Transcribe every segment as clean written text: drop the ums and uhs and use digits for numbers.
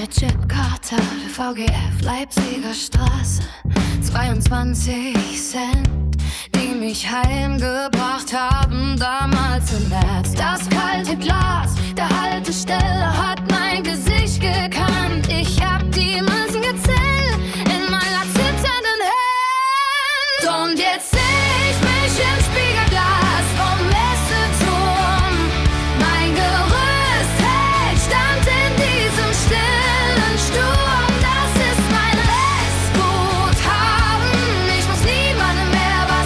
der Chipkarte, VGF, Leipziger Straße. 22 Cent, die mich heimgebracht haben, damals im März. Das kalte Glas der Haltestelle hat mein Gesicht gekannt. Ich hab die Münzen gezählt in meiner zitternden Hand. Und jetzt seh ich mich im Spiegelglas vom Messeturm. Mein Gerüst hält stand in diesem stillen Sturm. Das ist mein Restguthaben. Ich muss niemandem mehr was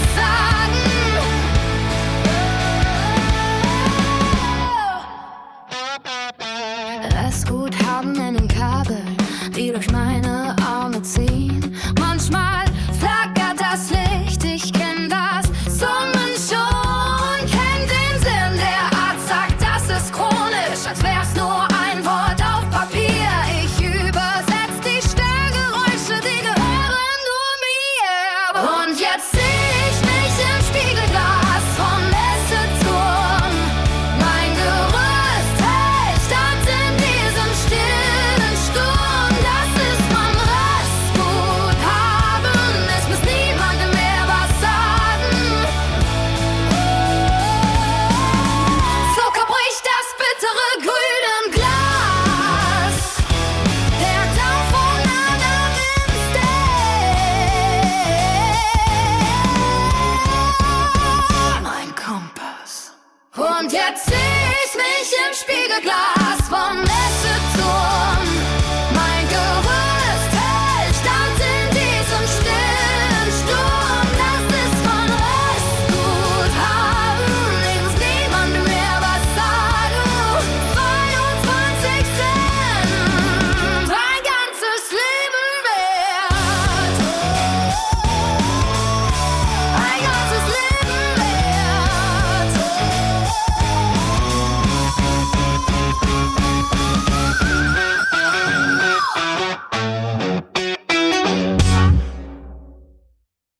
sagen. Restguthaben in den Kabeln, die durch meine Arme ziehen. Manchmal flackert das Licht, ich kenn das Summen schon. Kenn den Sinn, der Arzt sagt, das ist chronisch, als wär's nur ein Wort auf Papier. Ich übersetz die Störgeräusche, die gehören nur mir. Und jetzt seh ich mich im Spiegelglas vom Messeturm. Mein Gerüst hält stand in diesem stillen Sturm. Das ist mein Restguthaben, es muss niemandem mehr was sagen. So bricht das bittere Grün im Glas. Der Tau von Adam im Stein. Mein Kompass. Und jetzt seh ich mich im Spiegelglas.